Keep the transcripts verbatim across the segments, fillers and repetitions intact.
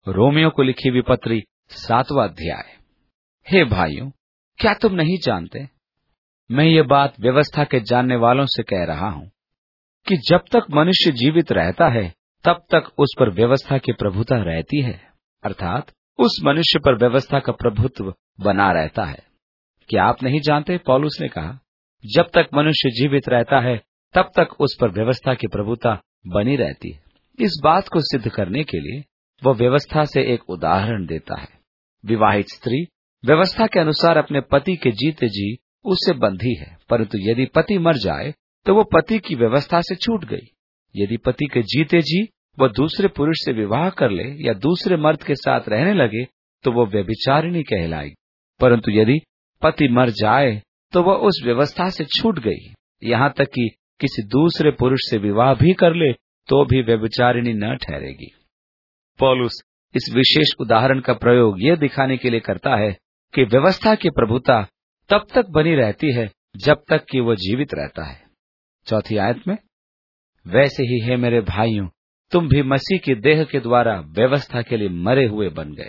Romeo को लिखी हुई पत्री सातवां अध्याय। हे भाइयों, क्या तुम नहीं जानते, मैं ये बात व्यवस्था के जानने वालों से कह रहा हूं कि जब तक मनुष्य जीवित रहता है तब तक उस पर व्यवस्था की प्रभुता रहती है, अर्थात उस मनुष्य पर व्यवस्था का प्रभुत्व बना रहता है। क्या आप नहीं जानते, पौलुस ने कहा, जब तक मनुष्य जीवित रहता है तब तक उस पर व्यवस्था की प्रभुता बनी रहती है। इस बात को सिद्ध करने के लिए वह व्यवस्था से एक उदाहरण देता है। विवाहित स्त्री व्यवस्था के अनुसार अपने पति के जीते जी उससे बंधी है, परंतु यदि पति मर जाए तो वो पति की व्यवस्था से छूट गई। यदि पति के जीते जी वह दूसरे पुरुष से विवाह कर ले या दूसरे मर्द के साथ रहने लगे तो वो व्यभिचारिणी कहलाएगी। परंतु यदि पति मर जाए तो वह उस व्यवस्था से छूट गई। यहाँ तक कि किसी दूसरे पुरुष से विवाह भी कर ले तो भी व्यभिचारिणी न ठहरेगी। पौलुस इस विशेष उदाहरण का प्रयोग यह दिखाने के लिए करता है कि व्यवस्था की प्रभुता तब तक बनी रहती है जब तक कि वह जीवित रहता है। चौथी आयत में, वैसे ही है मेरे भाइयों, तुम भी मसीह की देह के द्वारा व्यवस्था के लिए मरे हुए बन गए।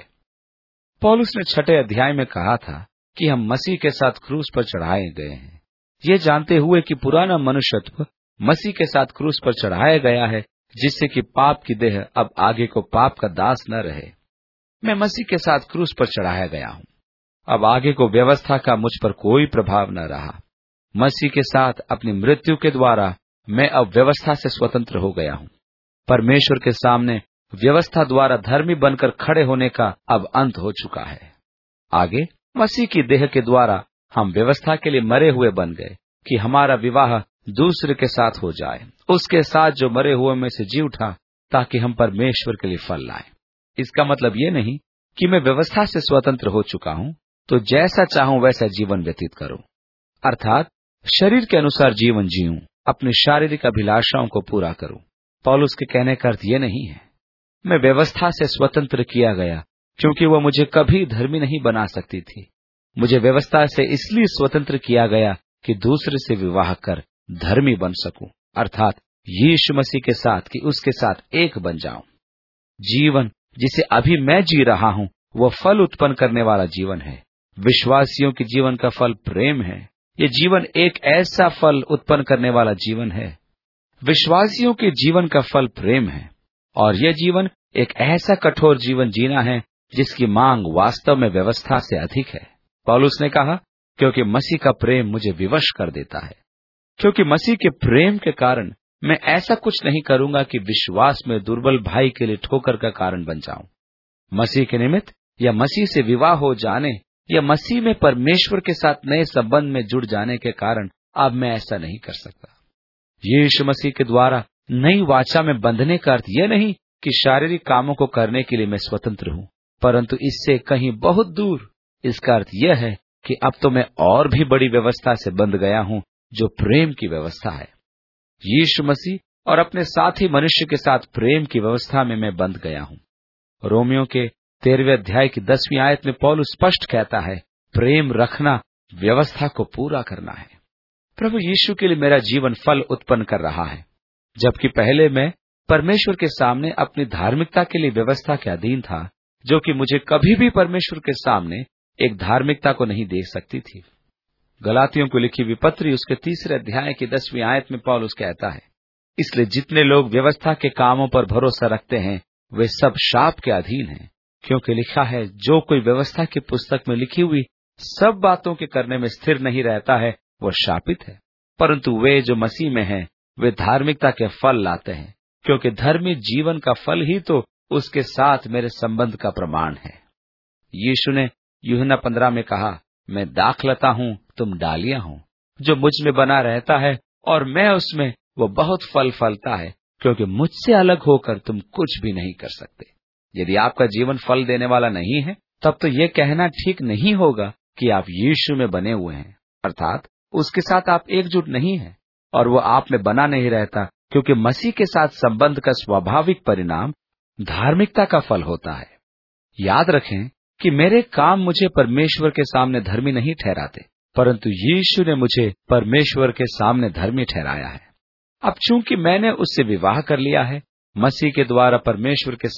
पौलुस ने छठे अध्याय में कहा था कि हम मसीह के साथ क्रूस पर चढ़ाए गए हैं, ये जानते हुए कि पुराना मनुष्यत्व मसीह के साथ क्रूस पर चढ़ाया गया है, जिससे कि पाप की देह अब आगे को पाप का दास न रहे। मैं मसीह के साथ क्रूस पर चढ़ाया गया हूँ। अब आगे को व्यवस्था का मुझ पर कोई प्रभाव न रहा। मसीह के साथ अपनी मृत्यु के द्वारा मैं अब व्यवस्था से स्वतंत्र हो गया हूँ। परमेश्वर के सामने व्यवस्था द्वारा धर्मी बनकर खड़े होने का अब अंत हो चुका है। आगे मसीह की देह के द्वारा हम व्यवस्था के लिए मरे हुए बन गए कि हमारा विवाह दूसरे के साथ हो जाए, उसके साथ जो मरे हुए में से जी उठा, ताकि हम परमेश्वर के लिए फल लाएं। इसका मतलब ये नहीं कि मैं व्यवस्था से स्वतंत्र हो चुका हूँ तो जैसा चाहूं वैसा जीवन व्यतीत करूं, अर्थात शरीर के अनुसार जीवन जीऊं, अपनी शारीरिक अभिलाषाओं को पूरा करूं। पौलुस के कहने का अर्थ ये नहीं है मैं व्यवस्था से स्वतंत्र किया गया क्योंकि वह मुझे कभी धर्मी नहीं बना सकती थी। मुझे व्यवस्था से इसलिए स्वतंत्र किया गया कि दूसरे से विवाह कर धर्मी बन सकूं, अर्थात यीशु मसीह के साथ कि उसके साथ एक बन जाऊं। जीवन जिसे अभी मैं जी रहा हूं वह फल उत्पन्न करने वाला जीवन है। विश्वासियों के जीवन का फल प्रेम है। ये जीवन एक ऐसा फल उत्पन्न करने वाला जीवन है। विश्वासियों के जीवन का फल प्रेम है और यह जीवन एक ऐसा कठोर जीवन जीना है जिसकी मांग वास्तव में व्यवस्था से अधिक है। पौलुस ने कहा, क्योंकि मसीह का प्रेम मुझे विवश कर देता है। क्योंकि मसीह के प्रेम के कारण मैं ऐसा कुछ नहीं करूंगा कि विश्वास में दुर्बल भाई के लिए ठोकर का कारण बन जाऊं। मसीह के निमित्त या मसीह से विवाह हो जाने या मसीह में परमेश्वर के साथ नए संबंध में जुड़ जाने के कारण अब मैं ऐसा नहीं कर सकता। यीशु मसीह के द्वारा नई वाचा में बंधने का अर्थ यह नहीं कि शारीरिक कामों को करने के लिए मैं स्वतंत्र हूं, परंतु इससे कहीं बहुत दूर। इसका अर्थ यह है कि अब तो मैं और भी बड़ी व्यवस्था से बंध गया हूं, जो प्रेम की व्यवस्था है। यीशु मसीह और अपने साथी मनुष्य के साथ प्रेम की व्यवस्था में मैं बंध गया हूं। रोमियो के तेरहवें अध्याय की दसवीं आयत में पौलुस स्पष्ट कहता है, प्रेम रखना व्यवस्था को पूरा करना है। प्रभु यीशु के लिए मेरा जीवन फल उत्पन्न कर रहा है, जबकि पहले मैं परमेश्वर के सामने अपनी धार्मिकता के लिए व्यवस्था के अधीन था, जो कि मुझे कभी भी परमेश्वर के सामने एक धार्मिकता को नहीं दे सकती थी। गलातियों को लिखी विपत्री उसके तीसरे अध्याय की दसवीं आयत में पौलुस कहता है, इसलिए जितने लोग व्यवस्था के कामों पर भरोसा रखते हैं वे सब शाप के अधीन हैं, क्योंकि लिखा है, जो कोई व्यवस्था की पुस्तक में लिखी हुई सब बातों के करने में स्थिर नहीं रहता है वह शापित है। परंतु वे जो मसीह में हैं वे धार्मिकता के फल लाते हैं, क्योंकि धर्मी जीवन का फल ही तो उसके साथ मेरे संबंध का प्रमाण है। यीशु ने यूहन्ना पंद्रह में कहा, मैं दाखलता हूँ, तुम डालियां हो। जो मुझ में बना रहता है और मैं उसमें, वो बहुत फल फलता है, क्योंकि मुझसे अलग होकर तुम कुछ भी नहीं कर सकते। यदि आपका जीवन फल देने वाला नहीं है तब तो ये कहना ठीक नहीं होगा कि आप यीशु में बने हुए हैं, अर्थात उसके साथ आप एकजुट नहीं हैं और वो आप में बना नहीं रहता, क्योंकि मसीह के साथ संबंध का स्वाभाविक परिणाम धार्मिकता का फल होता है। याद रखें कि मेरे काम मुझे परमेश्वर के सामने धर्मी नहीं ठहराते, परंतु यीशु ने मुझे परमेश्वर के सामने धर्मी ठहराया है। अब चूंकि मैंने उससे विवाह कर लिया है, मसीह के द्वारा परमेश्वर के साथ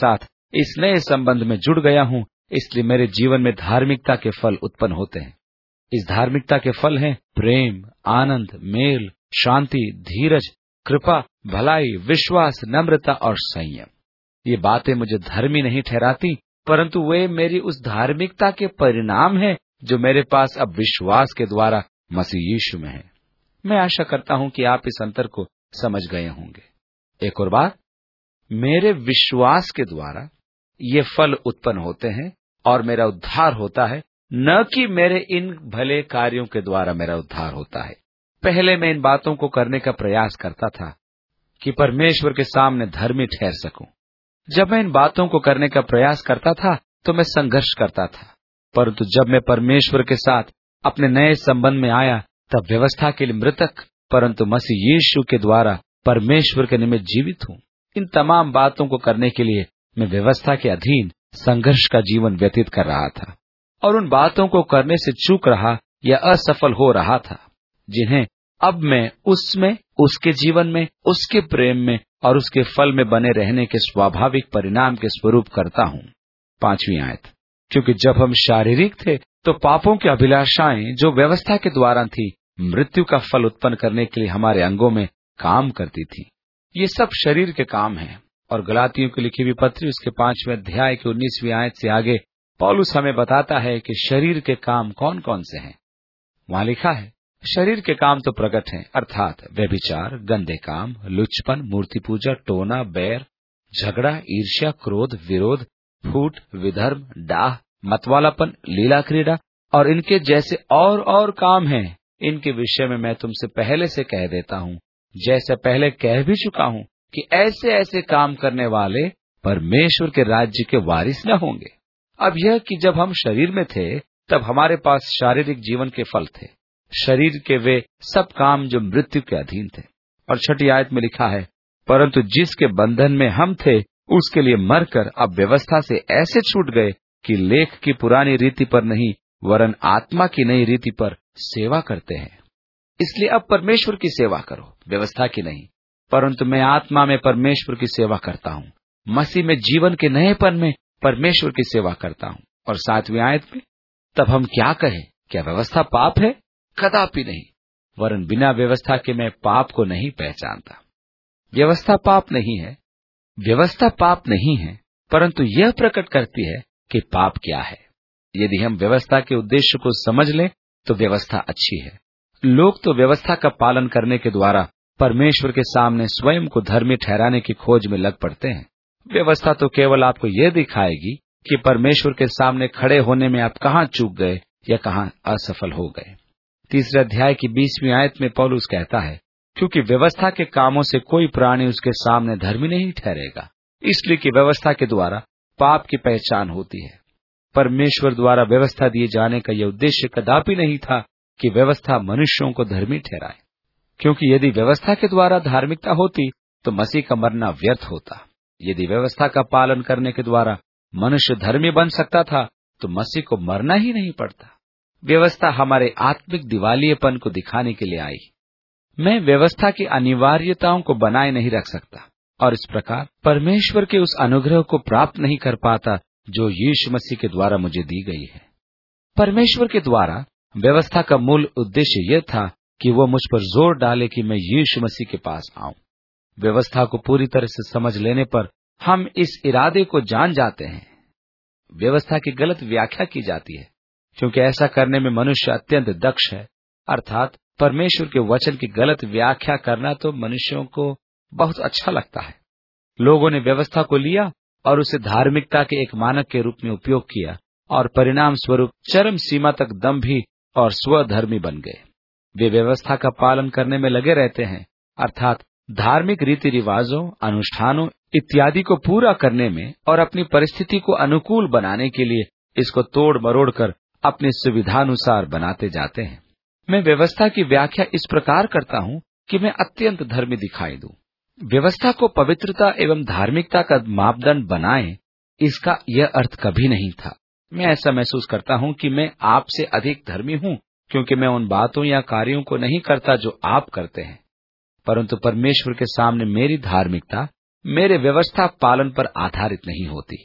इस नए संबंध में जुड़ गया हूँ, इसलिए मेरे जीवन में धार्मिकता के फल उत्पन्न होते हैं। इस धार्मिकता के फल हैं प्रेम, आनंद, मेल, शांति, धीरज, कृपा, भलाई, विश्वास, नम्रता और संयम। ये बातें मुझे धर्मी नहीं ठहराती, परंतु वे मेरी उस धार्मिकता के परिणाम हैं जो मेरे पास अब विश्वास के द्वारा मसीह यीशु में है। मैं आशा करता हूं कि आप इस अंतर को समझ गए होंगे। एक और बात, मेरे विश्वास के द्वारा ये फल उत्पन्न होते हैं और मेरा उद्धार होता है, न कि मेरे इन भले कार्यों के द्वारा मेरा उद्धार होता है। पहले मैं इन बातों को करने का प्रयास करता था कि परमेश्वर के सामने धर्मी ठहर सकूं। जब मैं इन बातों को करने का प्रयास करता था तो मैं संघर्ष करता था, परंतु जब मैं परमेश्वर के साथ अपने नए संबंध में आया तब व्यवस्था के लिए मृतक, परंतु मसीह यीशु के द्वारा परमेश्वर के निमित्त जीवित हूं। इन तमाम बातों को करने के लिए मैं व्यवस्था के अधीन संघर्ष का जीवन व्यतीत कर रहा था और उन बातों को करने से चूक रहा या असफल हो रहा था जिन्हें अब मैं उसमें, उसके जीवन में, उसके प्रेम में और उसके फल में बने रहने के स्वाभाविक परिणाम के स्वरूप करता हूँ। पांचवी आयत, क्योंकि जब हम शारीरिक थे तो पापों की अभिलाषाएं जो व्यवस्था के द्वारा थी, मृत्यु का फल उत्पन्न करने के लिए हमारे अंगों में काम करती थी। ये सब शरीर के काम हैं और गलातियों की लिखी हुई पत्री उसके पांचवें अध्याय की उन्नीसवीं आयत से आगे पौलुस हमें बताता है कि शरीर के काम कौन कौन से हैं। वहां लिखा है, शरीर के काम तो प्रकट हैं, अर्थात व्यभिचार, गंदे काम, लुचपन, मूर्ति पूजा, टोना, बैर, झगड़ा, ईर्ष्या, क्रोध, विरोध, फूट, विधर्म, डाह, मतवालापन, लीला क्रीड़ा और इनके जैसे और और काम हैं। इनके विषय में मैं तुमसे पहले से कह देता हूँ, जैसे पहले कह भी चुका हूँ, कि ऐसे ऐसे काम करने वाले परमेश्वर के राज्य के वारिस न होंगे। अब यह कि जब हम शरीर में थे तब हमारे पास शारीरिक जीवन के फल थे, शरीर के वे सब काम जो मृत्यु के अधीन थे। और छठी आयत में लिखा है, परंतु जिसके बंधन में हम थे उसके लिए मरकर अब व्यवस्था से ऐसे छूट गए कि लेख की पुरानी रीति पर नहीं वरन आत्मा की नई रीति पर सेवा करते हैं। इसलिए अब परमेश्वर की सेवा करो, व्यवस्था की नहीं, परंतु मैं आत्मा में परमेश्वर की सेवा करता हूँ, मसीह में जीवन के नएपन में परमेश्वर की सेवा करता हूँ। और सातवीं आयत में, तब हम क्या कहें, क्या व्यवस्था पाप है? कदापि नहीं, वरन बिना व्यवस्था के मैं पाप को नहीं पहचानता। व्यवस्था पाप नहीं है, व्यवस्था पाप नहीं है, परंतु यह प्रकट करती है कि पाप क्या है। यदि हम व्यवस्था के उद्देश्य को समझ लें तो व्यवस्था अच्छी है। लोग तो व्यवस्था का पालन करने के द्वारा परमेश्वर के सामने स्वयं को धर्मी ठहराने की खोज में लग पड़ते हैं। व्यवस्था तो केवल आपको यह दिखाएगी कि परमेश्वर के सामने खड़े होने में आप कहाँ चूक गए या कहाँ असफल हो गए। तीसरे अध्याय की बीसवीं आयत में पौलुस कहता है, क्योंकि व्यवस्था के कामों से कोई प्राणी उसके सामने धर्मी नहीं ठहरेगा, इसलिए कि व्यवस्था के द्वारा पाप की पहचान होती है। परमेश्वर द्वारा व्यवस्था दिए जाने का यह उद्देश्य कदापि नहीं था कि व्यवस्था मनुष्यों को धर्मी ठहराए, क्योंकि यदि व्यवस्था के द्वारा धार्मिकता होती तो मसीह का मरना व्यर्थ होता। यदि व्यवस्था का पालन करने के द्वारा मनुष्य धर्मी बन सकता था तो मसीह को मरना ही नहीं पड़ता। व्यवस्था हमारे आत्मिक दिवालियेपन को दिखाने के लिए आई। मैं व्यवस्था की अनिवार्यताओं को बनाए नहीं रख सकता और इस प्रकार परमेश्वर के उस अनुग्रह को प्राप्त नहीं कर पाता जो यीशु मसीह के द्वारा मुझे दी गई है। परमेश्वर के द्वारा व्यवस्था का मूल उद्देश्य यह था कि वो मुझ पर जोर डाले कि मैं यीशु मसीह के पास आऊं। व्यवस्था को पूरी तरह से समझ लेने पर हम इस इरादे को जान जाते हैं। व्यवस्था की गलत व्याख्या की जाती है, क्योंकि ऐसा करने में मनुष्य अत्यंत दक्ष है। अर्थात परमेश्वर के वचन की गलत व्याख्या करना तो मनुष्यों को बहुत अच्छा लगता है। लोगों ने व्यवस्था को लिया और उसे धार्मिकता के एक मानक के रूप में उपयोग किया और परिणाम स्वरूप चरम सीमा तक दंभी और स्वधर्मी बन गए। वे व्यवस्था का पालन करने में लगे रहते हैं, अर्थात धार्मिक रीति रिवाजों, अनुष्ठानों इत्यादि को पूरा करने में और अपनी परिस्थिति को अनुकूल बनाने के लिए इसको तोड़ मरोड़ कर अपनी सुविधानुसार बनाते जाते हैं। मैं व्यवस्था की व्याख्या इस प्रकार करता हूँ कि मैं अत्यंत धर्मी दिखाई दूं। व्यवस्था को पवित्रता एवं धार्मिकता का मापदंड बनाएं, इसका यह अर्थ कभी नहीं था। मैं ऐसा महसूस करता हूँ कि मैं आपसे अधिक धर्मी हूँ, क्योंकि मैं उन बातों या कार्यों को नहीं करता जो आप करते हैं, परंतु परमेश्वर के सामने मेरी धार्मिकता मेरे व्यवस्था पालन पर आधारित नहीं होती।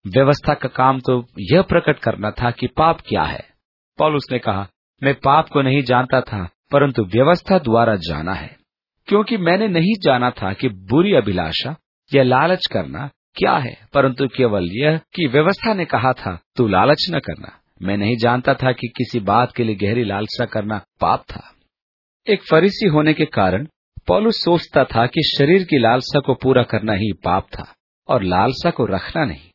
व्यवस्था का काम तो यह प्रकट करना था कि पाप क्या है। पौलुस ने कहा, मैं पाप को नहीं जानता था, परंतु व्यवस्था द्वारा जाना है, क्योंकि मैंने नहीं जाना था कि बुरी अभिलाषा या लालच करना क्या है, परंतु केवल यह कि व्यवस्था ने कहा था, तू लालच न करना। मैं नहीं जानता था कि किसी बात के लिए गहरी लालसा करना पाप था। एक फरीसी होने के कारण पौलुस सोचता था कि शरीर की लालसा को पूरा करना ही पाप था और लालसा को रखना नहीं।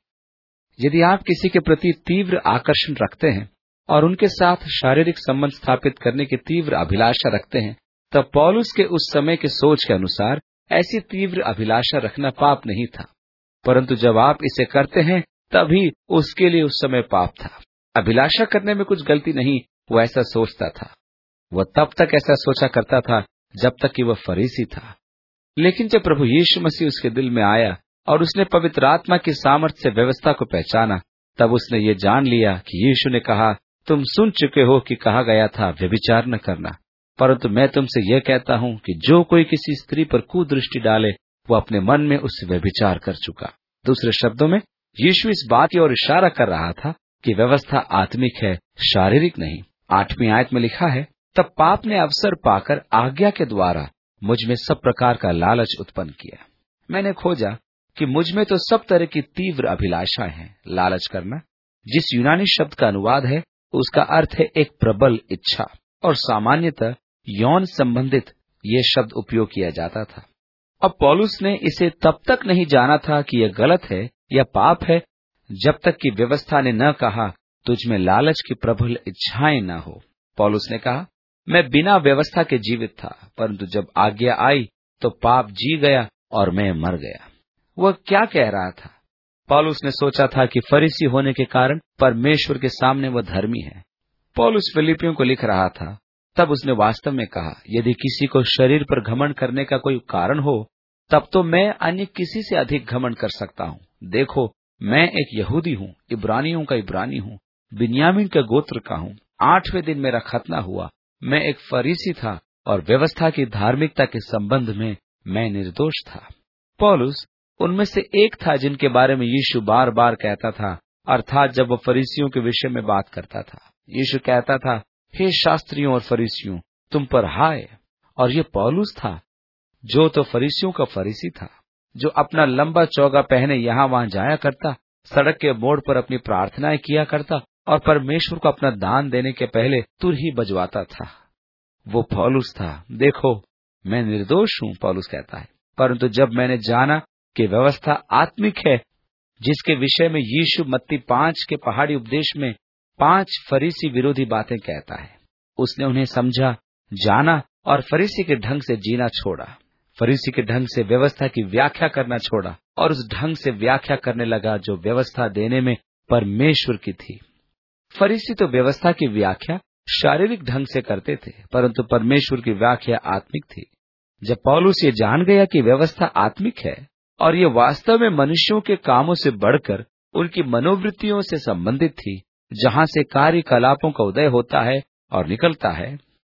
यदि आप किसी के प्रति तीव्र आकर्षण रखते हैं और उनके साथ शारीरिक संबंध स्थापित करने की तीव्र अभिलाषा रखते हैं, तब पौलुस के उस समय के सोच के अनुसार ऐसी तीव्र अभिलाषा रखना पाप नहीं था, परंतु जब आप इसे करते हैं तभी उसके लिए उस समय पाप था। अभिलाषा करने में कुछ गलती नहीं, वो ऐसा सोचता था। वह तब तक ऐसा सोचा करता था जब तक कि वह फरीसी था। लेकिन जब प्रभु यीशु मसीह उसके दिल में आया और उसने पवित्र आत्मा की सामर्थ्य से व्यवस्था को पहचाना, तब उसने ये जान लिया कि यीशु ने कहा, तुम सुन चुके हो कि कहा गया था, व्यभिचार न करना। परंतु मैं तुमसे यह कहता हूं कि जो कोई किसी स्त्री पर कुदृष्टि डाले, वो अपने मन में उससे व्यभिचार कर चुका। दूसरे शब्दों में यीशु इस बात की ओर इशारा कर रहा था कि व्यवस्था आत्मिक है, शारीरिक नहीं। आठवीं आयत में लिखा है, तब पाप ने अवसर पाकर आज्ञा के द्वारा मुझ में सब प्रकार का लालच उत्पन्न किया। मैंने खोजा कि मुझ में तो सब तरह की तीव्र अभिलाषाएं हैं। लालच करना, जिस यूनानी शब्द का अनुवाद है, उसका अर्थ है एक प्रबल इच्छा, और सामान्यतः यौन संबंधित ये शब्द उपयोग किया जाता था। अब पौलुस ने इसे तब तक नहीं जाना था कि यह गलत है या पाप है, जब तक कि व्यवस्था ने न कहा, तुझ में लालच की प्रबल इच्छाएं न हो। पौलुस ने कहा, मैं बिना व्यवस्था के जीवित था, परंतु जब आज्ञा आई तो पाप जी गया और मैं मर गया। वह क्या कह रहा था? पौलुस ने सोचा था कि फरीसी होने के कारण परमेश्वर के सामने वह धर्मी है। पौलुस फिलिपियों को लिख रहा था, तब उसने वास्तव में कहा, यदि किसी को शरीर पर घमंड करने का कोई कारण हो, तब तो मैं अन्य किसी से अधिक घमंड कर सकता हूँ। देखो, मैं एक यहूदी हूँ, इब्रानियों का इब्रानी हूँ, बिन्यामीन के गोत्र का हूँ। आठवें दिन मेरा खतना हुआ। मैं एक फरीसी था और व्यवस्था की धार्मिकता के संबंध में मैं निर्दोष था। पौलुस उनमें से एक था जिनके बारे में यीशु बार बार कहता था, अर्थात जब वह फरीसियों के विषय में बात करता था। यीशु कहता था, हे शास्त्रियों और फरीसियों, तुम पर हाय। और ये पौलुस था जो तो फरीसियों का फरीसी था, जो अपना लंबा चौगा पहने यहाँ वहां जाया करता, सड़क के मोड़ पर अपनी प्रार्थनाएं किया करता और परमेश्वर को अपना दान देने के पहले तुर ही बजवाता था। वो पौलुस था। देखो, मैं निर्दोष हूँ, पौलुस कहता है, परंतु जब मैंने जाना कि व्यवस्था आत्मिक है, जिसके विषय में यीशु मत्ती पांच के पहाड़ी उपदेश में पांच फरीसी विरोधी बातें कहता है, उसने उन्हें समझा, जाना और फरीसी के ढंग से जीना छोड़ा। फरीसी के ढंग से व्यवस्था की व्याख्या करना छोड़ा और उस ढंग से व्याख्या करने लगा जो व्यवस्था देने में परमेश्वर की थी। फरीसी तो व्यवस्था की व्याख्या शारीरिक ढंग से करते थे, परंतु परमेश्वर की व्याख्या आत्मिक थी। जब पौलुस ये जान गया कि व्यवस्था आत्मिक है और ये वास्तव में मनुष्यों के कामों से बढ़कर उनकी मनोवृत्तियों से संबंधित थी, जहां से कार्यकलापों का उदय होता है और निकलता है,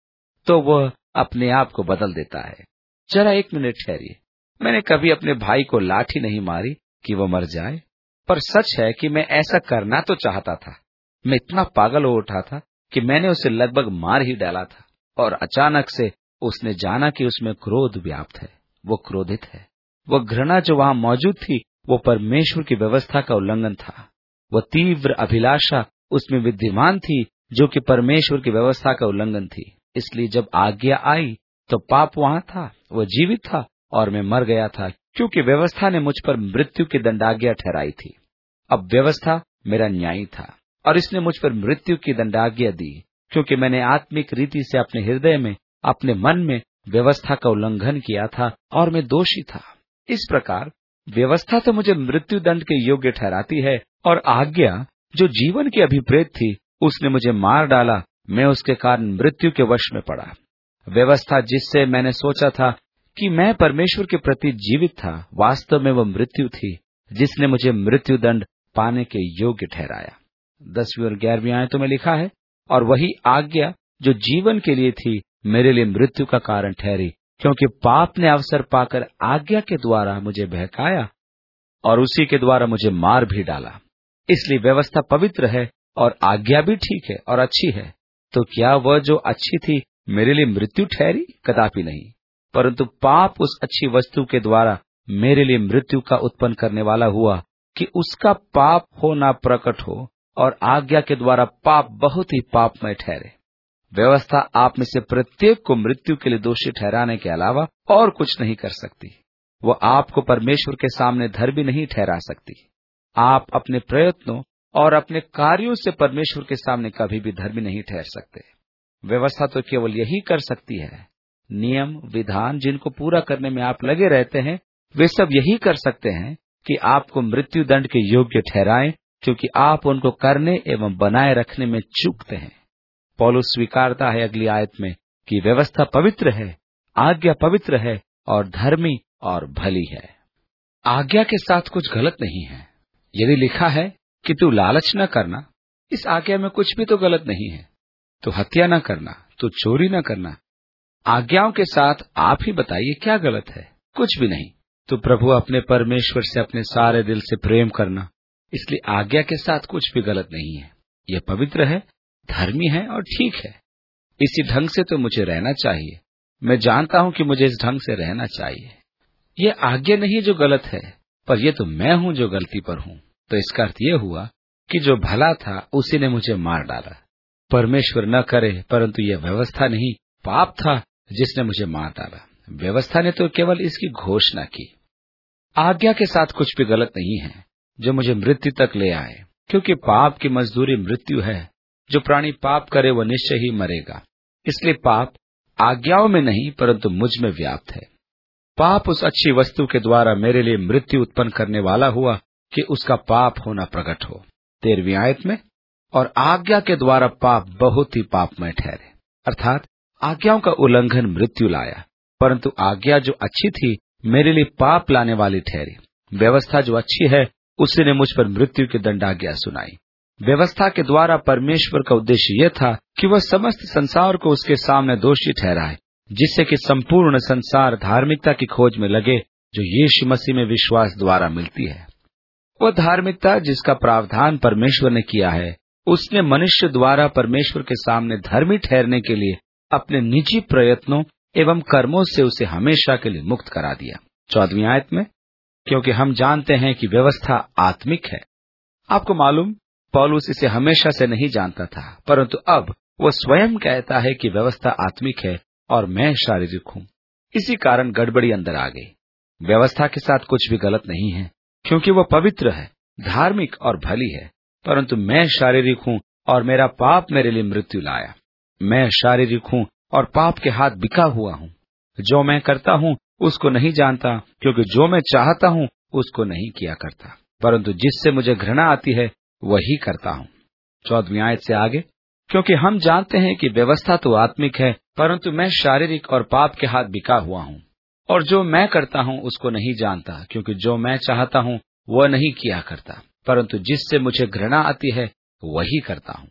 तो वह अपने आप को बदल देता है। जरा एक मिनट ठहरिए। मैंने कभी अपने भाई को लाठी नहीं मारी कि वो मर जाए, पर सच है कि मैं ऐसा करना तो चाहता था। मैं इतना पागल हो उठा था कि मैंने उसे लगभग मार ही डाला था, और अचानक से उसने जाना कि उसमें क्रोध व्याप्त है। वो क्रोधित है। वह घृणा जो वहां मौजूद थी, वो परमेश्वर की व्यवस्था का उल्लंघन था। वह तीव्र अभिलाषा उसमें विद्यमान थी जो कि परमेश्वर की व्यवस्था का उल्लंघन थी। इसलिए जब आज्ञा आई तो पाप वहां था, वह जीवित था और मैं मर गया था, क्योंकि व्यवस्था ने मुझ पर मृत्यु की दंडाज्ञा ठहराई थी। अब व्यवस्था मेरा न्यायी था और इसने मुझ पर मृत्यु की दंडाज्ञा दी, क्योंकि मैंने आत्मिक रीति से अपने हृदय में, अपने मन में व्यवस्था का उल्लंघन किया था और मैं दोषी था। इस प्रकार व्यवस्था तो मुझे मृत्यु दंड के योग्य ठहराती है, और आज्ञा जो जीवन की अभिप्रेत थी, उसने मुझे मार डाला। मैं उसके कारण मृत्यु के वश में पड़ा। व्यवस्था जिससे मैंने सोचा था कि मैं परमेश्वर के प्रति जीवित था, वास्तव में वह मृत्यु थी जिसने मुझे मृत्यु दंड पाने के योग्य ठहराया। दसवीं और ग्यारहवीं आयतों में लिखा है, और वही आज्ञा जो जीवन के लिए थी मेरे लिए मृत्यु का कारण ठहरी, क्योंकि पाप ने अवसर पाकर आज्ञा के द्वारा मुझे बहकाया और उसी के द्वारा मुझे मार भी डाला। इसलिए व्यवस्था पवित्र है और आज्ञा भी ठीक है और अच्छी है। तो क्या वह जो अच्छी थी मेरे लिए मृत्यु ठहरी? कदापि नहीं, परंतु पाप उस अच्छी वस्तु के द्वारा मेरे लिए मृत्यु का उत्पन्न करने वाला हुआ, कि उसका पाप होना प्रकट हो और आज्ञा के द्वारा पाप बहुत ही पापमय ठहरे। व्यवस्था आप में से प्रत्येक को मृत्यु के लिए दोषी ठहराने के अलावा और कुछ नहीं कर सकती। वह आपको परमेश्वर के सामने धर्मी नहीं ठहरा सकती। आप अपने प्रयत्नों और अपने कार्यों से परमेश्वर के सामने कभी भी धर्मी नहीं ठहर सकते। व्यवस्था तो केवल यही कर सकती है। नियम विधान जिनको पूरा करने में आप लगे रहते हैं, वे सब यही कर सकते हैं कि आपको मृत्यु दंड के योग्य ठहराएं, क्योंकि आप उनको करने एवं बनाए रखने में चूकते हैं। पौलुस स्वीकारता है अगली आयत में कि व्यवस्था पवित्र है, आज्ञा पवित्र है और धर्मी और भली है। आज्ञा के साथ कुछ गलत नहीं है। यदि लिखा है कि तू लालच न करना, इस आज्ञा में कुछ भी तो गलत नहीं है। तो हत्या न करना, तो चोरी न करना, आज्ञाओं के साथ आप ही बताइए क्या गलत है? कुछ भी नहीं। तो प्रभु अपने परमेश्वर से अपने सारे दिल से प्रेम करना, इसलिए आज्ञा के साथ कुछ भी गलत नहीं है। यह पवित्र है, धर्मी है और ठीक है। इसी ढंग से तो मुझे रहना चाहिए। मैं जानता हूं कि मुझे इस ढंग से रहना चाहिए। यह आज्ञा नहीं जो गलत है, पर यह तो मैं हूं जो गलती पर हूं। तो इसका अर्थ यह हुआ कि जो भला था उसी ने मुझे मार डाला। परमेश्वर न करे, परंतु यह व्यवस्था नहीं, पाप था जिसने मुझे मार डाला। व्यवस्था ने तो केवल इसकी घोषणा की। आज्ञा के साथ कुछ भी गलत नहीं है जो मुझे मृत्यु तक ले आए, क्योंकि पाप की मजदूरी मृत्यु है। जो प्राणी पाप करे वह निश्चय ही मरेगा। इसलिए पाप आज्ञाओं में नहीं परंतु मुझ में व्याप्त है। पाप उस अच्छी वस्तु के द्वारा मेरे लिए मृत्यु उत्पन्न करने वाला हुआ कि उसका पाप होना प्रकट हो। तेरहवीं आयत में, और आज्ञा के द्वारा पाप बहुत ही पापमय ठहरे, अर्थात आज्ञाओं का उल्लंघन मृत्यु लाया, परंतु आज्ञा जो अच्छी थी मेरे लिए पाप लाने वाली ठहरी। व्यवस्था जो अच्छी है उसी ने मुझ पर मृत्यु की दंडाज्ञा सुनाई। व्यवस्था के द्वारा परमेश्वर का उद्देश्य यह था कि वह समस्त संसार को उसके सामने दोषी ठहराए, जिससे कि संपूर्ण संसार धार्मिकता की खोज में लगे जो यीशु मसीह में विश्वास द्वारा मिलती है। वह धार्मिकता जिसका प्रावधान परमेश्वर ने किया है, उसने मनुष्य द्वारा परमेश्वर के सामने धर्मी ठहरने के लिए अपने निजी प्रयत्नों एवं कर्मों से उसे हमेशा के लिए मुक्त करा दिया। चौदहवीं आयत में, क्योंकि हम जानते हैं कि व्यवस्था आत्मिक है। आपको मालूम, पौलुस इसे हमेशा से नहीं जानता था, परंतु अब वह स्वयं कहता है कि व्यवस्था आत्मिक है और मैं शारीरिक हूँ। इसी कारण गड़बड़ी अंदर आ गई। व्यवस्था के साथ कुछ भी गलत नहीं है, क्योंकि वह पवित्र है, धार्मिक और भली है, परंतु मैं शारीरिक हूँ और मेरा पाप मेरे लिए मृत्यु लाया। मैं शारीरिक हूँ और पाप के हाथ बिका हुआ हूँ। जो मैं करता हूँ उसको नहीं जानता, क्योंकि जो मैं चाहता हूँ उसको नहीं किया करता, परंतु जिससे मुझे घृणा आती है वही करता हूँ। चौदहवीं आयत से आगे, क्योंकि हम जानते हैं कि व्यवस्था तो आत्मिक है, परंतु मैं शारीरिक और पाप के हाथ बिका हुआ हूँ। और जो मैं करता हूँ उसको नहीं जानता, क्योंकि जो मैं चाहता हूँ वह नहीं किया करता, परंतु जिससे मुझे घृणा आती है वही करता हूँ।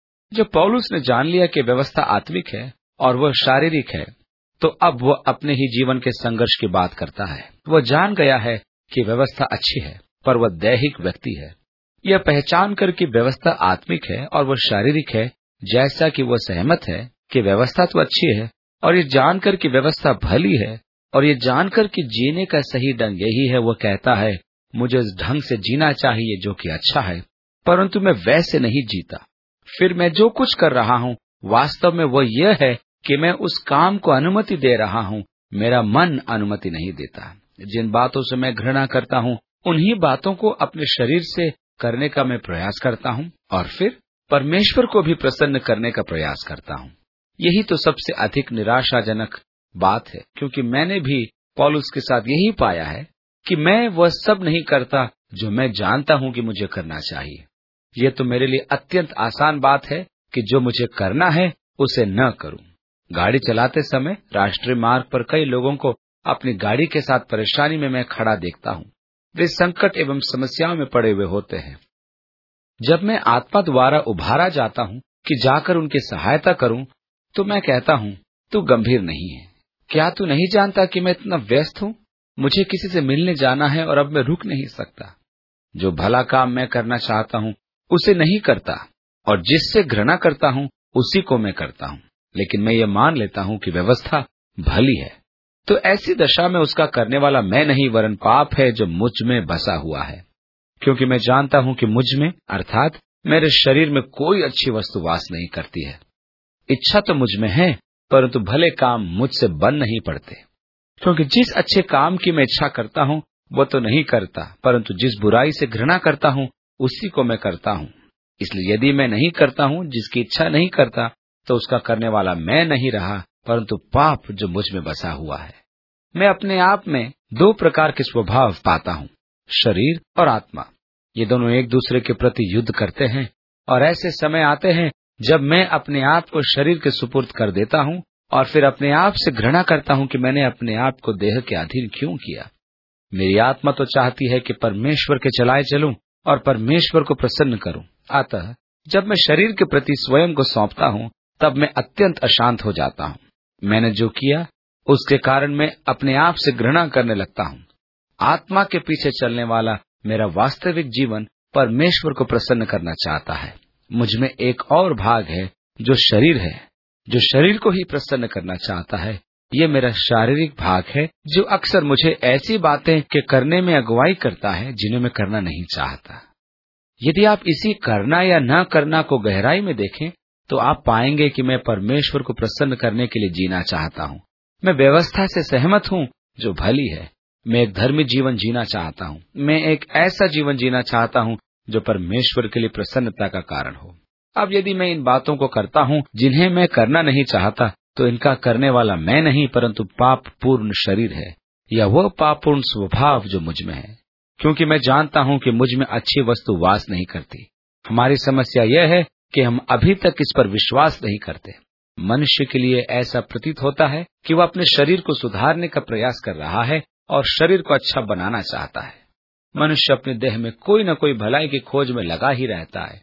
जब पौलुस ने जान लिया कि व्यवस्था आत्मिक है और वह शारीरिक है, तो अब वह अपने ही जीवन के संघर्ष की बात करता है। वह जान गया है कि व्यवस्था अच्छी है, पर वह दैहिक व्यक्ति है। यह पहचान कर कि व्यवस्था आत्मिक है और वह शारीरिक है, जैसा कि वह सहमत है कि व्यवस्था तो अच्छी है, और ये जानकर कि व्यवस्था भली है, और ये जानकर कि जीने का सही ढंग यही है, वह कहता है मुझे इस ढंग से जीना चाहिए जो कि अच्छा है, परंतु मैं वैसे नहीं जीता। फिर मैं जो कुछ कर रहा हूँ वास्तव में वह यह है कि मैं उस काम को अनुमति दे रहा हूँ, मेरा मन अनुमति नहीं देता। जिन बातों से मैं घृणा करता हूँ उन्हीं बातों को अपने शरीर से करने का मैं प्रयास करता हूँ, और फिर परमेश्वर को भी प्रसन्न करने का प्रयास करता हूँ। यही तो सबसे अधिक निराशाजनक बात है, क्योंकि मैंने भी पौलुस के साथ यही पाया है कि मैं वह सब नहीं करता जो मैं जानता हूँ कि मुझे करना चाहिए। यह तो मेरे लिए अत्यंत आसान बात है कि जो मुझे करना है उसे न करूं। गाड़ी चलाते समय राष्ट्रीय मार्ग पर कई लोगों को अपनी गाड़ी के साथ परेशानी में मैं खड़ा देखता हूं। वे संकट एवं समस्याओं में पड़े हुए होते हैं। जब मैं आत्मा द्वारा उभारा जाता हूं कि जाकर उनकी सहायता करूं, तो मैं कहता हूं तू गंभीर नहीं है। क्या तू नहीं जानता कि मैं इतना व्यस्त हूं? मुझे किसी से मिलने जाना है और अब मैं रुक नहीं सकता। जो भला काम मैं करना चाहता हूँ उसे नहीं करता, और जिससे घृणा करता हूँ उसी को मैं करता हूँ। लेकिन मैं ये मान लेता हूँ कि व्यवस्था भली है, तो ऐसी दशा में उसका करने वाला मैं नहीं वरन पाप है जो मुझ में बसा हुआ है। क्योंकि मैं जानता हूँ कि मुझ में अर्थात मेरे शरीर में कोई अच्छी वस्तु वास नहीं करती है। इच्छा तो मुझ में है, परंतु भले काम मुझसे बन नहीं पड़ते। क्योंकि जिस अच्छे काम की मैं इच्छा करता हूँ वो तो नहीं करता, परंतु जिस बुराई से घृणा करता हूँ उसी को मैं करता हूँ। इसलिए यदि मैं नहीं करता हूँ जिसकी इच्छा नहीं करता, तो उसका करने वाला मैं नहीं रहा, परंतु पाप जो मुझ में बसा हुआ है। मैं अपने आप में दो प्रकार के स्वभाव पाता हूँ, शरीर और आत्मा। ये दोनों एक दूसरे के प्रति युद्ध करते हैं, और ऐसे समय आते हैं जब मैं अपने आप को शरीर के सुपुर्द कर देता हूँ और फिर अपने आप से घृणा करता हूँ कि मैंने अपने आप को देह के अधीन क्यों किया। मेरी आत्मा तो चाहती है कि परमेश्वर के चलाए चलूं और परमेश्वर को प्रसन्न करूं। अतः जब मैं शरीर के प्रति स्वयं को सौंपता हूँ तब मैं अत्यंत अशांत हो जाता हूँ। मैंने जो किया उसके कारण मैं अपने आप से घृणा करने लगता हूँ। आत्मा के पीछे चलने वाला मेरा वास्तविक जीवन परमेश्वर को प्रसन्न करना चाहता है। मुझ में एक और भाग है जो शरीर है, जो शरीर को ही प्रसन्न करना चाहता है। ये मेरा शारीरिक भाग है जो अक्सर मुझे ऐसी बातें के करने में अगुवाई करता है जिन्हें मैं करना नहीं चाहता। यदि आप इसी करना या न करना को गहराई में देखें तो आप पाएंगे कि मैं परमेश्वर को प्रसन्न करने के लिए जीना चाहता हूँ। मैं व्यवस्था से सहमत हूँ जो भली है। मैं एक धर्मी जीवन जीना चाहता हूँ। मैं एक ऐसा जीवन जीना चाहता हूँ जो परमेश्वर के लिए प्रसन्नता का कारण हो। अब यदि मैं इन बातों को करता हूँ जिन्हें मैं करना नहीं चाहता, तो इनका करने वाला मैं नहीं परंतु पाप पूर्ण शरीर है, या वह पापपूर्ण स्वभाव जो मुझ में है। क्योंकि मैं जानता हूँ कि मुझ में अच्छी वस्तु वास नहीं करती। हमारी समस्या यह है कि हम अभी तक इस पर विश्वास नहीं करते। मनुष्य के लिए ऐसा प्रतीत होता है कि वह अपने शरीर को सुधारने का प्रयास कर रहा है और शरीर को अच्छा बनाना चाहता है। मनुष्य अपने देह में कोई न कोई भलाई की खोज में लगा ही रहता है।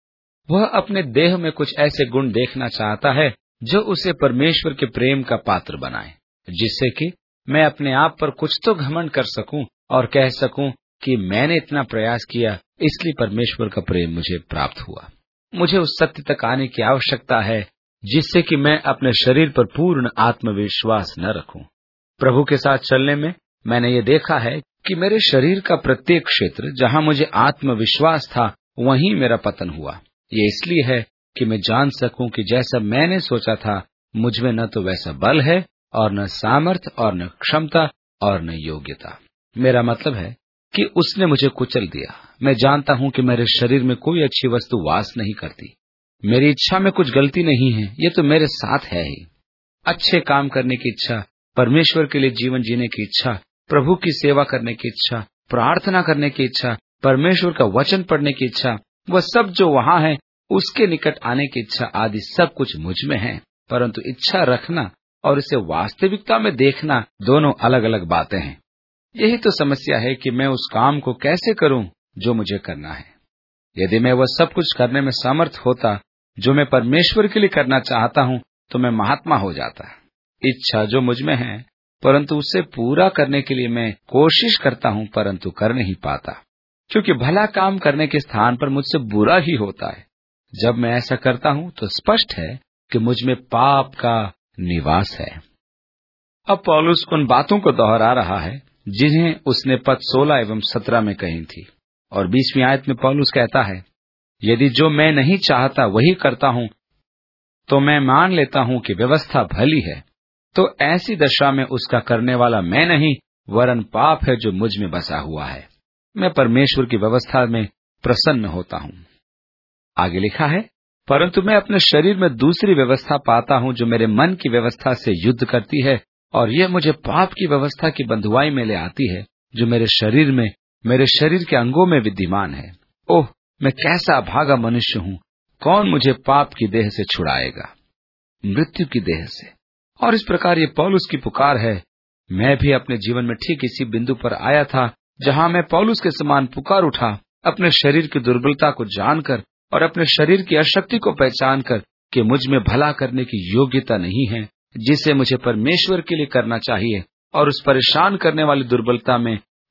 वह अपने देह में कुछ ऐसे गुण देखना चाहता है जो उसे परमेश्वर के प्रेम का पात्र बनाए, जिससे कि मैं अपने आप पर कुछ तो घमंड कर सकूं और कह सकूं कि मैंने इतना प्रयास किया, इसलिए परमेश्वर का प्रेम मुझे प्राप्त हुआ। मुझे उस सत्य तक आने की आवश्यकता है जिससे कि मैं अपने शरीर पर पूर्ण आत्मविश्वास न रखूं। प्रभु के साथ चलने में मैंने ये देखा है कि मेरे शरीर का प्रत्येक क्षेत्र जहां मुझे आत्मविश्वास था, वहीं मेरा पतन हुआ। ये इसलिए है कि मैं जान सकूं कि जैसा मैंने सोचा था, मुझ में न तो वैसा बल है और न सामर्थ और न क्षमता और न योग्यता। मेरा मतलब है कि उसने मुझे कुचल दिया। मैं जानता हूं कि मेरे शरीर में कोई अच्छी वस्तु वास नहीं करती। मेरी इच्छा में कुछ गलती नहीं है, ये तो मेरे साथ है ही। अच्छे काम करने की इच्छा, परमेश्वर के लिए जीवन जीने की इच्छा, प्रभु की सेवा करने की इच्छा, प्रार्थना करने की इच्छा, परमेश्वर का वचन पढ़ने की इच्छा, वह सब जो वहाँ है उसके निकट आने की इच्छा आदि सब कुछ मुझ में है। परंतु इच्छा रखना और इसे वास्तविकता में देखना दोनों अलग अलग बातें हैं। यही तो समस्या है कि मैं उस काम को कैसे करूं जो मुझे करना है। यदि मैं वह सब कुछ करने में समर्थ होता जो मैं परमेश्वर के लिए करना चाहता हूं, तो मैं महात्मा हो जाता। इच्छा जो मुझ में है, परंतु उसे पूरा करने के लिए मैं कोशिश करता हूं, परंतु कर नहीं पाता, क्योंकि भला काम करने के स्थान पर मुझसे बुरा ही होता है। जब मैं ऐसा करता हूं तो स्पष्ट है कि मुझ में पाप का निवास है। अब पौलुस उन बातों को दोहरा रहा है जिन्हें उसने पद सोलह एवं सत्रह में कही थी, और बीसवीं आयत में पौलुस कहता है, यदि जो मैं नहीं चाहता वही करता हूं, तो मैं मान लेता हूं कि व्यवस्था भली है। तो ऐसी दशा में उसका करने वाला मैं नहीं वरन पाप है जो मुझ में बसा हुआ है। मैं परमेश्वर की व्यवस्था में प्रसन्न होता हूं। आगे लिखा है, परंतु मैं अपने शरीर में दूसरी व्यवस्था पाता हूं जो मेरे मन की व्यवस्था से युद्ध करती है, और यह मुझे पाप की व्यवस्था की बंधुआई में ले आती है जो मेरे शरीर में, मेरे शरीर के अंगों में विद्यमान है। ओह, मैं कैसा अभागा मनुष्य हूं! कौन मुझे पाप की देह से छुड़ाएगा, मृत्यु की देह से। और इस प्रकार ये पौलुस की पुकार है। मैं भी अपने जीवन में ठीक इसी बिंदु पर आया था जहां मैं पौलुस के समान पुकार उठा, अपने शरीर की दुर्बलता को जानकर और अपने शरीर की अशक्ति को पहचान कर कि मुझ में भला करने की योग्यता नहीं है जिसे मुझे परमेश्वर के लिए करना चाहिए, और उस परेशान करने वाली दुर्बलता में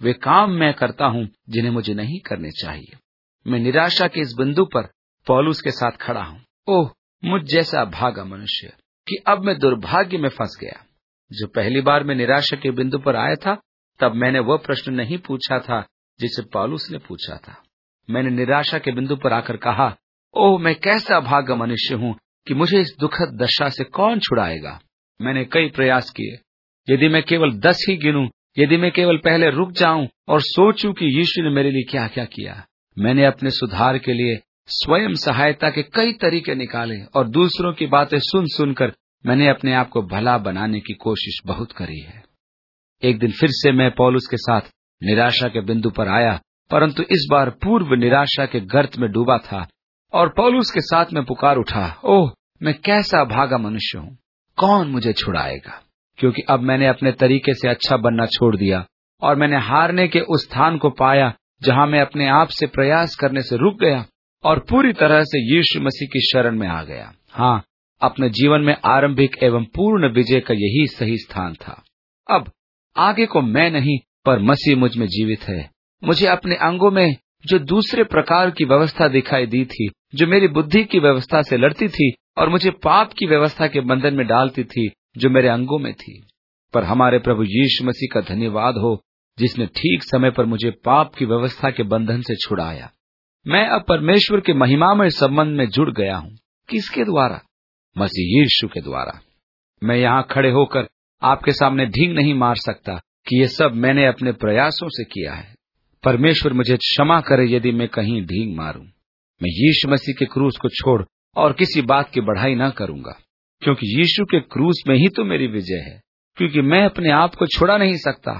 वे काम मैं करता हूँ जिन्हें मुझे नहीं करने चाहिए। मैं निराशा के इस बिंदु पर पौलुस के साथ खड़ा हूँ। ओह, मुझ जैसा भागा मनुष्य कि अब मैं दुर्भाग्य में फंस गया। जो पहली बार मैं निराशा के बिंदु पर आया था, तब मैंने वह प्रश्न नहीं पूछा था जिसे पौलुस ने पूछा था। मैंने निराशा के बिंदु पर आकर कहा, ओह, मैं कैसा भागा मनुष्य हूँ कि मुझे इस दुखद दशा से कौन छुड़ाएगा। मैंने कई प्रयास किए। यदि मैं केवल दस ही गिनूं, यदि मैं केवल पहले रुक जाऊं और सोचूं कि यीशु ने मेरे लिए क्या क्या किया। मैंने अपने सुधार के लिए स्वयं सहायता के कई तरीके निकाले और दूसरों की बातें सुन सुनकर मैंने अपने आप को भला बनाने की कोशिश बहुत करी है। एक दिन फिर से मैं पौलुस के साथ निराशा के बिंदु पर आया, परंतु इस बार पूर्व निराशा के गर्त में डूबा था और पौलुस के साथ मैं पुकार उठा, ओह, मैं कैसा भागा मनुष्य हूँ, कौन मुझे छुड़ाएगा। क्योंकि अब मैंने अपने तरीके से अच्छा बनना छोड़ दिया और मैंने हारने के उस स्थान को पाया जहां मैं अपने आप से प्रयास करने से रुक गया और पूरी तरह से यीशु मसीह की शरण में आ गया। हाँ, अपने जीवन में आरंभिक एवं पूर्ण विजय का यही सही स्थान था। अब आगे को मैं नहीं, पर मसीह मुझ में जीवित है। मुझे अपने अंगों में जो दूसरे प्रकार की व्यवस्था दिखाई दी थी, जो मेरी बुद्धि की व्यवस्था से लड़ती थी और मुझे पाप की व्यवस्था के बंधन में डालती थी, जो मेरे अंगों में थी, पर हमारे प्रभु यीशु मसीह का धन्यवाद हो, जिसने ठीक समय पर मुझे पाप की व्यवस्था के बंधन से छुड़ाया। मैं अब परमेश्वर के महिमामय संबंध में जुड़ गया हूँ। किसके द्वारा? मसीह यीशु के द्वारा। मैं यहाँ खड़े होकर आपके सामने ढींग नहीं मार सकता कि ये सब मैंने अपने प्रयासों से किया है। परमेश्वर मुझे क्षमा करे यदि मैं कहीं ढींग मारूं। मैं यीशु मसीह के क्रूस को छोड़ और किसी बात की बढ़ाई न करूंगा, क्योंकि यीशु के क्रूस में ही तो मेरी विजय है। क्योंकि मैं अपने आप को छुड़ा नहीं सकता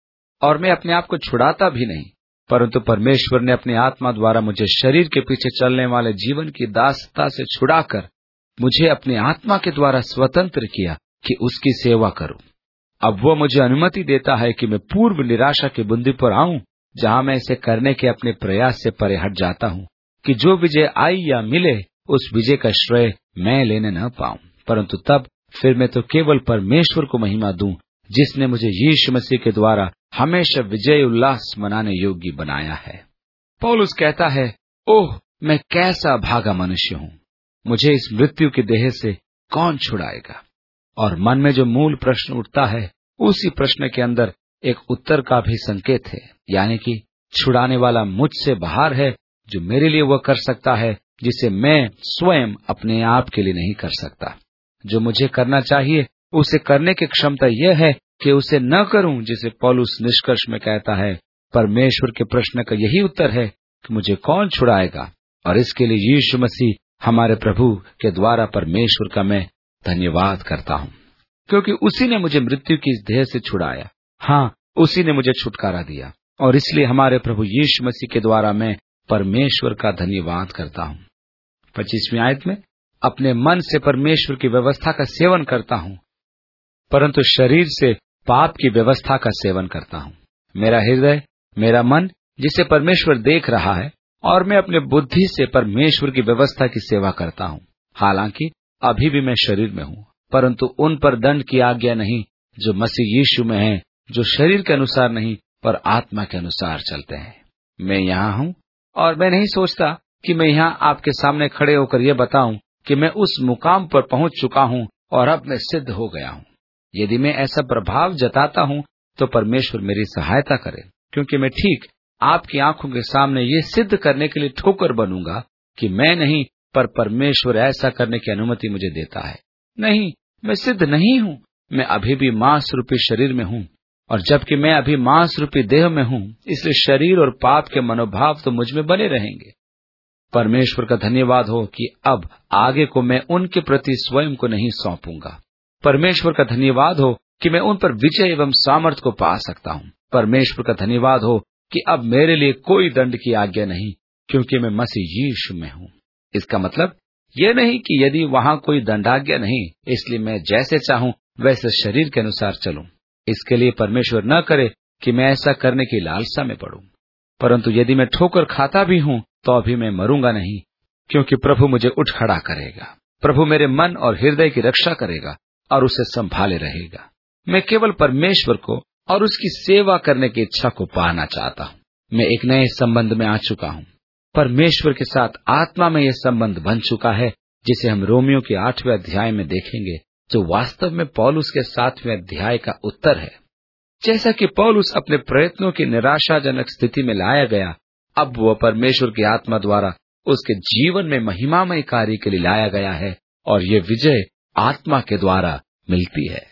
और मैं अपने आप को छुड़ाता भी नहीं, परंतु परमेश्वर ने अपनी आत्मा द्वारा मुझे शरीर के पीछे चलने वाले जीवन की दासता से छुड़ाकर मुझे अपनी आत्मा के द्वारा स्वतंत्र किया कि उसकी सेवा करूं। अब वो मुझे अनुमति देता है कि मैं पूर्व निराशा के बिंदु पर आऊं, जहां मैं इसे करने के अपने प्रयास से परे हट जाता हूं कि जो विजय आई या मिले, उस विजय का श्रेय मैं लेने न पाऊं, परंतु तब फिर मैं तो केवल परमेश्वर को महिमा दूं, जिसने मुझे यीशु मसीह के द्वारा हमेशा विजय उल्लास मनाने योग्य बनाया है। पौलुस कहता है, ओह, मैं कैसा भागा मनुष्य हूँ, मुझे इस मृत्यु की देह से कौन छुड़ाएगा। और मन में जो मूल प्रश्न उठता है, उसी प्रश्न के अंदर एक उत्तर का भी संकेत है, यानी कि छुड़ाने वाला मुझसे बाहर है, जो मेरे लिए वह कर सकता है जिसे मैं स्वयं अपने आप के लिए नहीं कर सकता। जो मुझे करना चाहिए उसे करने की क्षमता यह है कि उसे न करूं, जिसे पौलुस निष्कर्ष में कहता है, परमेश्वर के प्रश्न का यही उत्तर है कि मुझे कौन छुड़ाएगा। और इसके लिए यीशु मसीह हमारे प्रभु के द्वारा परमेश्वर का मैं धन्यवाद करता हूँ, क्योंकि उसी ने मुझे मृत्यु की इस देह से छुड़ाया। हाँ, उसी ने मुझे छुटकारा दिया और इसलिए हमारे प्रभु यीशु मसीह के द्वारा मैं परमेश्वर का धन्यवाद करता हूँ। पच्चीसवीं आयत में, अपने मन से परमेश्वर की व्यवस्था का सेवन करता हूँ, परंतु शरीर से पाप की व्यवस्था का सेवन करता हूँ। मेरा हृदय, मेरा मन, जिसे परमेश्वर देख रहा है, और मैं अपने बुद्धि से परमेश्वर की व्यवस्था की सेवा करता हूँ। हालांकि अभी भी मैं शरीर में हूँ, परंतु उन पर दंड की आज्ञा नहीं जो मसीह यीशु में है, जो शरीर के अनुसार नहीं पर आत्मा के अनुसार चलते हैं। मैं यहाँ हूँ और मैं नहीं सोचता कि मैं यहाँ आपके सामने खड़े होकर यह बताऊं कि मैं उस मुकाम पर पहुंच चुका हूँ और अब मैं सिद्ध हो गया हूँ। यदि मैं ऐसा प्रभाव जताता हूँ तो परमेश्वर मेरी सहायता करे, क्योंकि मैं ठीक आपकी आंखों के सामने ये सिद्ध करने के लिए ठोकर बनूंगा कि मैं नहीं, पर परमेश्वर ऐसा करने की अनुमति मुझे देता है। नहीं, मैं सिद्ध नहीं हूँ, मैं अभी भी मांस रूपी शरीर में हूँ, और जबकि मैं अभी मांस रूपी देह में हूँ, इसलिए शरीर और पाप के मनोभाव तो मुझ में बने रहेंगे। परमेश्वर का धन्यवाद हो कि अब आगे को मैं उनके प्रति स्वयं को नहीं सौंपूंगा। परमेश्वर का धन्यवाद हो कि मैं उन पर विजय एवं सामर्थ्य को पा सकता हूँ। परमेश्वर का धन्यवाद हो कि अब मेरे लिए कोई दंड की आज्ञा नहीं, क्योंकि मैं मसीह यीशु में हूँ। इसका मतलब यह नहीं कि यदि वहाँ कोई दंडाज्ञा नहीं, इसलिए मैं जैसे चाहूँ वैसे शरीर के अनुसार चलूं। इसके लिए परमेश्वर न करे कि मैं ऐसा करने की लालसा में पड़ूं। परंतु यदि मैं ठोकर खाता भी हूँ तो अभी मैं मरूंगा नहीं, क्योंकि प्रभु मुझे उठ खड़ा करेगा। प्रभु मेरे मन और हृदय की रक्षा करेगा और उसे संभाले रहेगा। मैं केवल परमेश्वर को और उसकी सेवा करने की इच्छा को पाना चाहता हूँ। मैं एक नए संबंध में आ चुका हूँ। परमेश्वर के साथ आत्मा में यह संबंध बन चुका है, जिसे हम रोमियो के आठवें अध्याय में देखेंगे, जो वास्तव में पौलुस के सातवें अध्याय का उत्तर है। जैसा कि पौलुस अपने प्रयत्नों की निराशाजनक स्थिति में लाया गया, अब वह परमेश्वर की आत्मा द्वारा उसके जीवन में महिमामय कार्य के लिए लाया गया है, और ये विजय आत्मा के द्वारा मिलती है।